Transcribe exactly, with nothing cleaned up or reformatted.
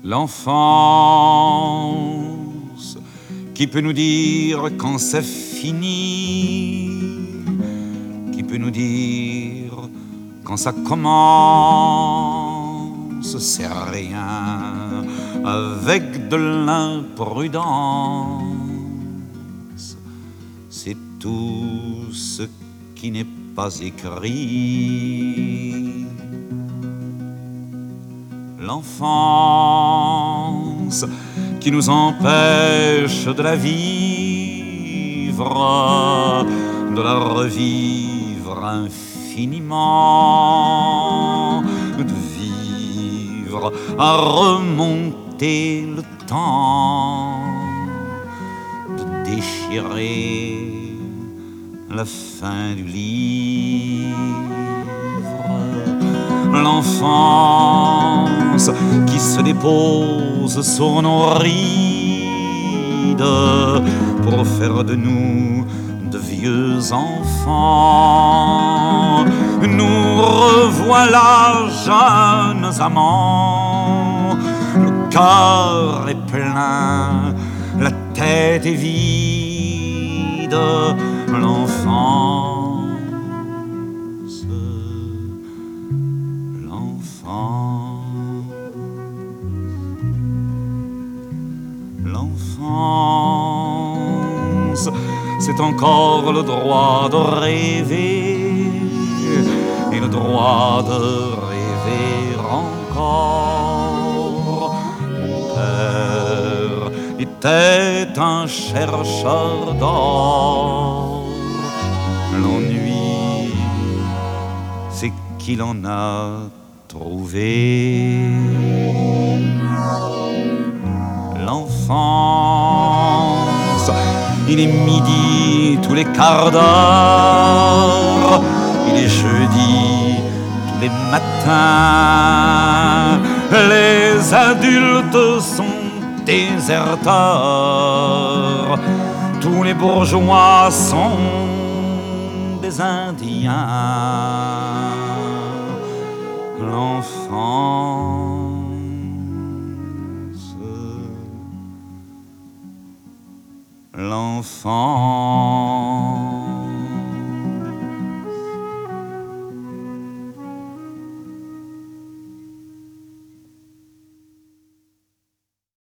L'enfance, qui peut nous dire quand c'est fini, qui peut nous dire quand ça commence, c'est rien avec de l'imprudence, c'est tout ce qui n'est pas écrit. L'enfance qui nous empêche de la vivre, de la revivre infiniment, de vivre à remonter le temps, de déchirer la fin du livre. L'enfance qui se dépose sur nos rides pour faire de nous de vieux enfants. Nous revoilà jeunes amants, le cœur est plein, la tête est vide. L'enfance, l'enfance, c'est encore le droit de rêver et le droit de rêver encore. Mon père était un chercheur d'or. L'ennui, c'est qu'il en a trouvé. L'enfance, il est midi tous les quarts d'heure, il est jeudi tous les matins. Les adultes sont déserteurs, tous les bourgeois sont des Indiens. L'enfance, l'enfance.